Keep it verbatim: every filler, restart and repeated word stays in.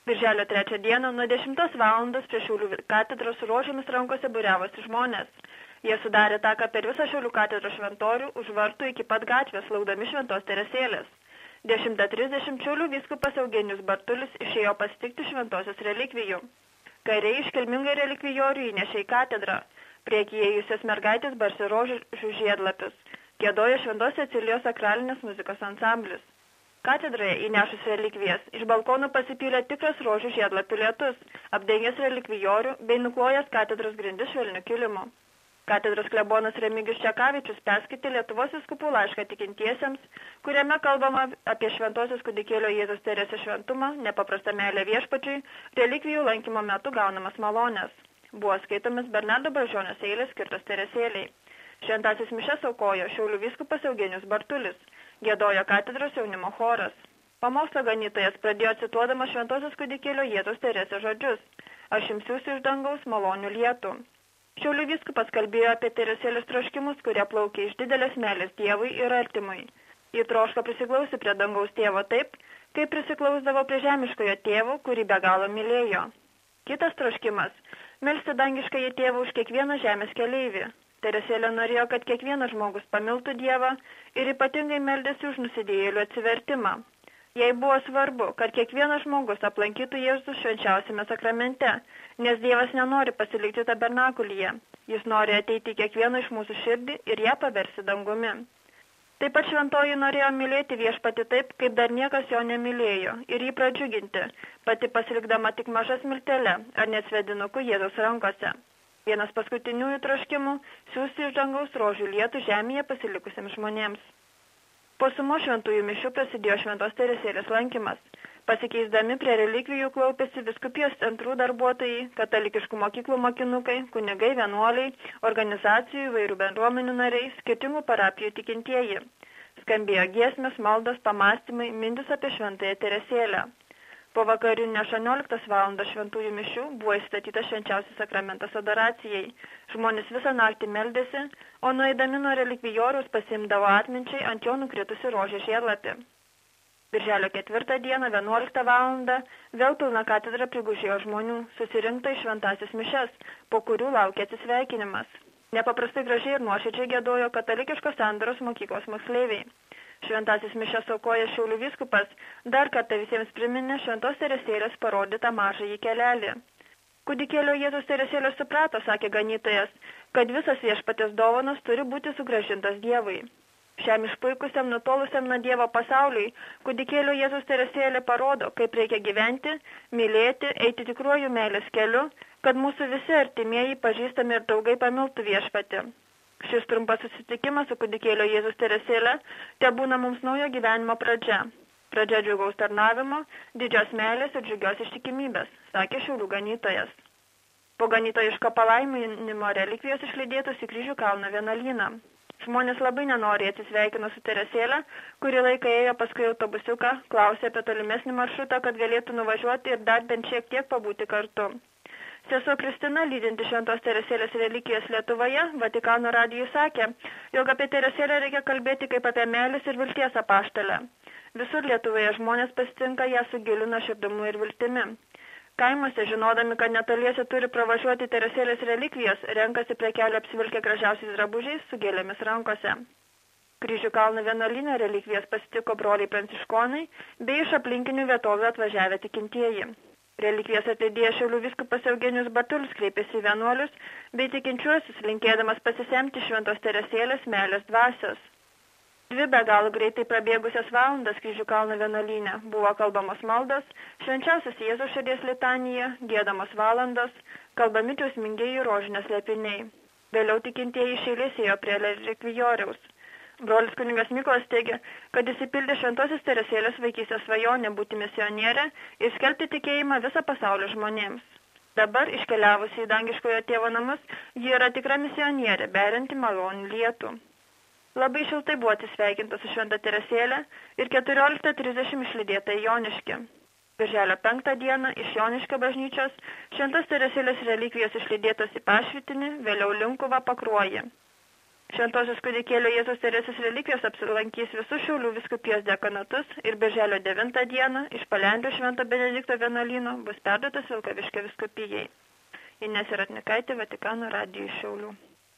Birželio trečią dieną nuo dešimtos valandos prie Šiaulių katedros su rožėmis rankose būriavosi žmonės. Jie sudarė taką per visą Šiaulių katedros šventorių už vartų iki pat gatvės, laukdami šventos Teresėlės. dešimtą trisdešimt Šiaulių vyskupas Eugenijus Bartulis išėjo pasitikti šventosios relikvijų. Kariai iškilmingai relikvijorių įnešė į katedrą. Priekyje įėjusios mergaitės barsi rožių žiedlapius. Giedojo Šventos Cecilijos sakralinės muzikos ansamblis. Katedroje įnešus relikvijas iš balkonų pasipylė tikras rožių žiedlapių lietus, apdengęs relikvijorių bei nuklojęs katedros grindis švelniu kilimu. Katedros klebonas Remigijus Čekavičius perskaitė Lietuvos vyskupų laišką tikintiesiems, kuriame kalbama apie šventosios kūdikėlio Jėzaus Teresės šventumą, nepaprastą meilę viešpačiui, relikvijų lankymo metu gaunamas malonės. Buvo skaitomis Bernardo Bražionės eilės skirtos Teresėliai. Šventasis mišes aukojo Šiaulių vyskupas Eugenijus Bartulis, giedojo katedros jaunimo choras. Pamokslo ganytojas pradėjo cituodamas šventosios kūdikėlio Jėzaus Teresės žodžius: Aš jums siųsiu iš dangaus malonių lietų. Šiaulių vyskupas kalbėjo apie Teresėlės troškimus, kurie plaukė iš didelės meilės Dievui ir artimui. Ji troško prisiklausti prie dangaus tėvo taip, kaip prisiklausdavo prie žemiškojo tėvo, kurį be galo mylėjo. Kitas troškimas – melsti dangiškąjį tėvą už kiekvieną žemės keleivį. Teresėlė norėjo, kad kiekvienas žmogus pamiltų Dievą ir ypatingai meldėsi už nusidėjėlių atsivertimą. Jai buvo svarbu, kad kiekvienas žmogus aplankytų Jėzus švenčiausiame sakramente, nes Dievas nenori pasilikti tabernakulyje. Jis nori ateiti kiekvieną iš mūsų širdį ir ją paversti dangumi. Taip pat šventoji norėjo mylėti viešpatį taip, kaip dar niekas jo nemylėjo, ir jį pradžiuginti, pati pasilikdama tik maža smiltele ar net svedinuku Jėzaus rankose. Vienas paskutiniųjų troškimų – siųsti iš dangaus rožių lietų žemėje pasilikusiems žmonėms. Po sumo šventųjų mišių prasidėjo šventos Teresėlės lankymas. Pasikeisdami prie relikvijų klaupėsi vyskupijos centrų darbuotojai, katalikiškų mokyklų mokinukai, kunigai, vienuoliai, organizacijų, įvairių bendruomenių nariai, skirtingų parapijų tikintieji. Skambėjo giesmės, maldos, pamastymai, mintys apie šventąją Teresėlę. Po vakarinio aštuonioliktos valandos šventųjų mišių buvo įstatytas švenčiausias sakramentas adoracijai. Žmonės visą naktį meldėsi, o nueidami nuo relikvijoriaus pasiimdavo atminčiai ant jo nukritusi rožės žiedlapį. Birželio ketvirtą dieną, vienuoliktą valandą, vėl pilna katedra prigužėjo žmonių, susirinkta į šventąsias mišes, po kurių laukė atsisveikinimas. Nepaprastai gražiai ir nuoširdžiai giedojo katalikiškos sandoros mokyklos moksleiviai. Šventasis mišes aukoja Šiaulių vyskupas dar kartą visiems priminė šventos Teresėlės parodytą mažąjį kelelį. Kūdikėlio Jėzaus Teresėlės suprato, sakė ganytojas, kad visas viešpatės dovanos turi būti sugrąžintas Dievui. Šiam išpuikusiam nutolusiam nuo Dievo pasauliui kūdikėlio Jėzaus Teresėlė parodo, kaip reikia gyventi, mylėti, eiti tikruoju meilės keliu, kad mūsų visi artimieji pažįstami ir draugai pamiltų viešpatį. Šis trumpas susitikimas su kūdikėlio Jėzaus Teresėle te būna mums naujo gyvenimo pradžia. Pradžia džiugaus tarnavimo, didžios meilės ir džiugios ištikimybės, sakė Šiaulių ganytojas. Po ganytojiško palaiminimo relikvijos išlydėtos į Kryžių kalno vienuolyną. Žmonės labai nenoriai atsisveikino su Teresėle, kuri laiką ėjo paskui autobusiuką, klausė apie tolimesnį maršrutą, kad galėtų nuvažiuoti ir dar bent šiek tiek pabūti kartu. Sesuo Kristina, lydinti šventos Teresėlės relikvijas Lietuvoje, Vatikano radijui sakė, jog apie Teresėlę reikia kalbėti kaip apie meilės ir vilties apaštalę. Visur Lietuvoje žmonės pasitinka ją su giliu nuoširdumu ir viltimi. Kaimuose, žinodami, kad netoliese turi pravažiuoti Teresėlės relikvijos, renkasi prie kelio apsivilkę gražiausiais drabužiais su gėlėmis rankose. Kryžių kalno vienuolyne relikvijas pasitiko broliai pranciškonai bei iš aplinkinių vietovių atvažiavę tikintieji. Relikvijas atlydėjo Šiaulių vyskupas Eugenijus Bartulis kreipėsi į vienuolius bei tikinčiuosius, linkėdamas pasisemti šventos Teresėlės meilės dvasios. Dvi be galo greitai prabėgusias valandas Kryžių kalno vienuolyne buvo kalbamos maldos, švenčiausias Jėzaus širdies litanija, giedamos valandos, kalbami džiausmingieji rožinės slėpiniai. Vėliau tikintieji iš eilės ėjo prie relikvijoriaus. Brolis kunigas Mykolas teigia, kad įsipildė šventosios Teresėlės vaikystės svajonė būti misionierė ir skelbti tikėjimą visą pasaulio žmonėms. Dabar, iškeliavusi į dangiškojo tėvo namus, ji yra tikra misionierė, berianti malonių lietų. Labai šiltai buvo atsisveikinta su šventa Teresėlė ir keturioliktą trisdešimt išlydėta į Joniškį. Birželio penktą dieną iš Joniškio bažnyčios šventos Teresėlės relikvijos išlydėtos į Pašvitinį, vėliau Linkuvą, Pakruojį. Šventosios kūdikėlio Jėzaus Teresės relikvijos apsilankys visus Šiaulių vyskupijos dekanatus ir birželio devintą dieną iš Palendrių Švento Benedikto vienuolyno bus perduotas Vilkaviškio vyskupijai. Inesa Ratnikaitė, Vatikano radijui iš Šiaulių.